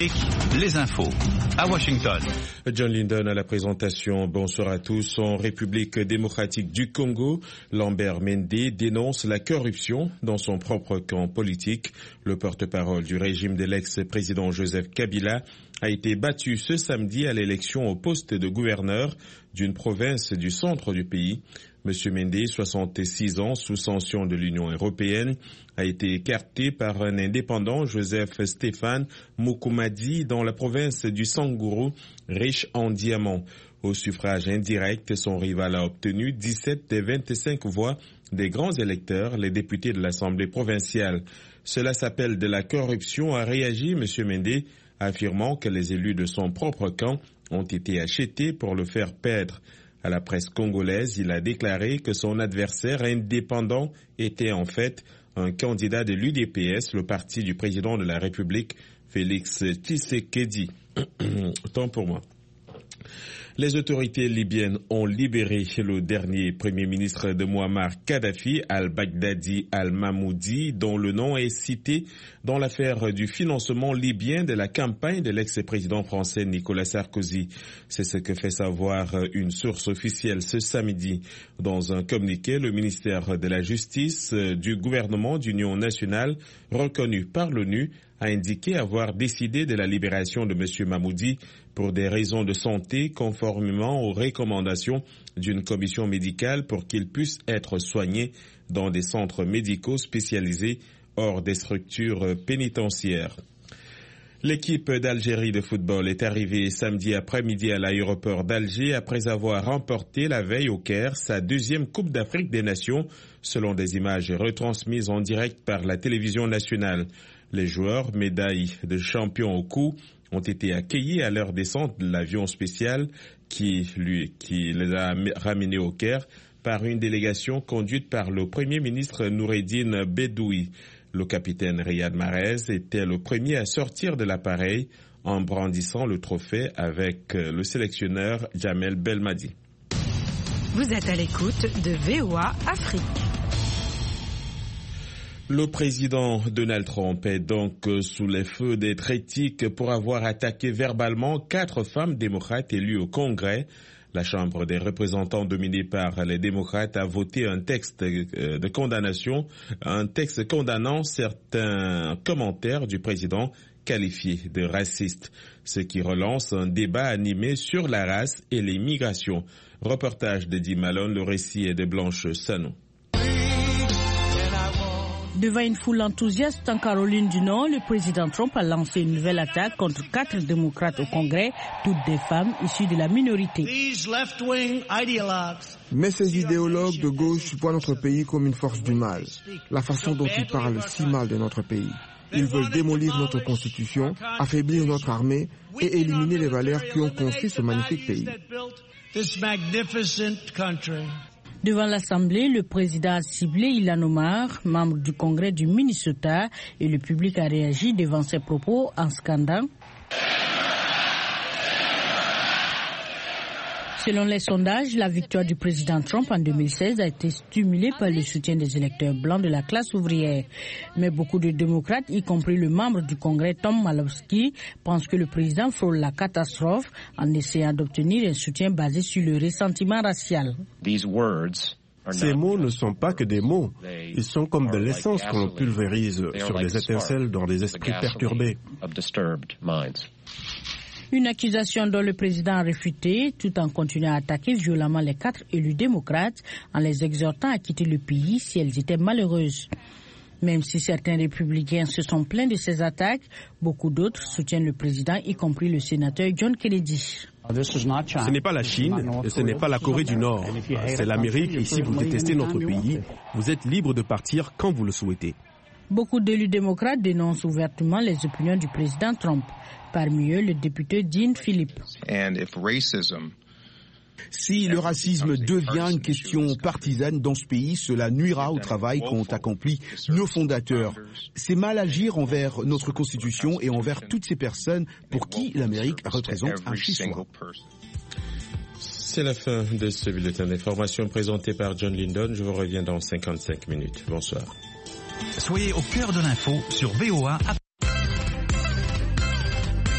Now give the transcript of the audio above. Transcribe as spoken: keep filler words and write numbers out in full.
Les infos à Washington. John Linden à la présentation. Bonsoir à tous. En République démocratique du Congo, Lambert Mende dénonce la corruption dans son propre camp politique. Le porte-parole du régime de l'ex-président Joseph Kabila a été battu ce samedi à l'élection au poste de gouverneur d'une province du centre du pays. Monsieur Mende, soixante-six ans, sous sanction de l'Union européenne, a été écarté par un indépendant, Joseph Stéphane Mukumadi, dans la province du Sangourou, riche en diamants. Au suffrage indirect, son rival a obtenu dix-sept des vingt-cinq voix des grands électeurs, les députés de l'Assemblée provinciale. Cela s'appelle de la corruption, a réagi Monsieur Mende, affirmant que les élus de son propre camp ont été achetés pour le faire perdre. À la presse congolaise, il a déclaré que son adversaire indépendant était en fait un candidat de l'U D P S, le parti du président de la République, Félix Tshisekedi. Tant pour moi. Les autorités libyennes ont libéré le dernier premier ministre de Mouammar Kadhafi, al-Baghdadi al-Mahmoudi, dont le nom est cité dans l'affaire du financement libyen de la campagne de l'ex-président français Nicolas Sarkozy. C'est ce que fait savoir une source officielle ce samedi. Dans un communiqué, le ministère de la Justice du gouvernement d'union nationale, reconnu par l'ONU, a indiqué avoir décidé de la libération de M. Mahmoudi pour des raisons de santé conformément aux recommandations d'une commission médicale pour qu'il puisse être soigné dans des centres médicaux spécialisés hors des structures pénitentiaires. L'équipe d'Algérie de football est arrivée samedi après-midi à l'aéroport d'Alger après avoir remporté la veille au Caire sa deuxième Coupe d'Afrique des Nations, selon des images retransmises en direct par la télévision nationale. Les joueurs, médailles de champion au cou, ont été accueillis à leur descente de l'avion spécial qui, lui, qui les a ramenés au Caire par une délégation conduite par le Premier ministre Noureddine Bedoui. Le capitaine Riyad Mahrez était le premier à sortir de l'appareil en brandissant le trophée avec le sélectionneur Jamel Belmadi. Vous êtes à l'écoute de V O A Afrique. Le président Donald Trump est donc sous les feux des critiques pour avoir attaqué verbalement quatre femmes démocrates élues au Congrès. La Chambre des représentants dominée par les démocrates a voté un texte de condamnation, un texte condamnant certains commentaires du président qualifiés de racistes, ce qui relance un débat animé sur la race et les migrations. Reportage de Di Malone, le récit est de Blanche Sanon. Devant une foule enthousiaste en Caroline du Nord, le président Trump a lancé une nouvelle attaque contre quatre démocrates au Congrès, toutes des femmes issues de la minorité. Mais ces idéologues de gauche voient notre pays comme une force du mal. La façon dont ils parlent si mal de notre pays. Ils veulent démolir notre constitution, affaiblir notre armée et éliminer les valeurs qui ont construit ce magnifique pays. Devant l'Assemblée, le président a ciblé Ilhan Omar, membre du Congrès du Minnesota, et le public a réagi devant ses propos en scandant. Selon les sondages, la victoire du président Trump en deux mille seize a été stimulée par le soutien des électeurs blancs de la classe ouvrière. Mais beaucoup de démocrates, y compris le membre du Congrès Tom Malowski, pensent que le président frôle la catastrophe en essayant d'obtenir un soutien basé sur le ressentiment racial. Ces mots ne sont pas que des mots. Ils sont comme de l'essence que l'on pulvérise sur des étincelles dans des esprits perturbés. Une accusation dont le président a réfuté, tout en continuant à attaquer violemment les quatre élus démocrates, en les exhortant à quitter le pays si elles étaient malheureuses. Même si certains républicains se sont plaints de ces attaques, beaucoup d'autres soutiennent le président, y compris le sénateur John Kennedy. Ce n'est pas la Chine et ce n'est pas la Corée du Nord. C'est l'Amérique et si vous détestez notre pays, vous êtes libre de partir quand vous le souhaitez. Beaucoup d'élus démocrates dénoncent ouvertement les opinions du président Trump. Parmi eux, le député Dean Phillips. Si le racisme devient une question partisane dans ce pays, cela nuira au travail qu'ont accompli nos fondateurs. C'est mal agir envers notre Constitution et envers toutes ces personnes pour qui l'Amérique représente un chez-soi. C'est la fin de ce bulletin d'information présenté par John Linden. Je vous reviens dans cinquante-cinq minutes. Bonsoir. Soyez au cœur de l'info sur V O A.